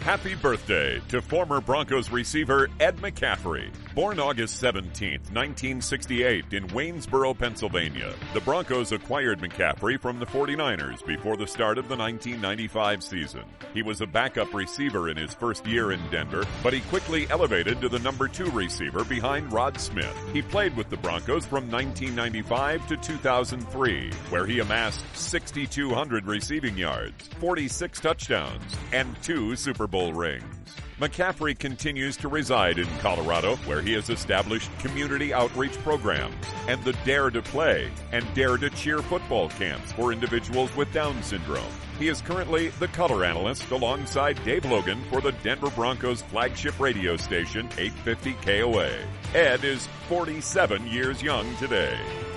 Happy birthday to former Broncos receiver Ed McCaffrey. Born August 17, 1968 in Waynesboro, Pennsylvania, the Broncos acquired McCaffrey from the 49ers before the start of the 1995 season. He was a backup receiver in his first year in Denver, but he quickly elevated to the number 2 receiver behind Rod Smith. He played with the Broncos from 1995 to 2003, where he amassed 6,200 receiving yards, 46 touchdowns, and 2 Super Bowl rings. McCaffrey continues to reside in Colorado, where he has established community outreach programs and the Dare to Play and Dare to Cheer football camps for individuals with Down syndrome. He is currently the color analyst alongside Dave Logan for the Denver Broncos flagship radio station 850 KOA. Ed is 47 years young today.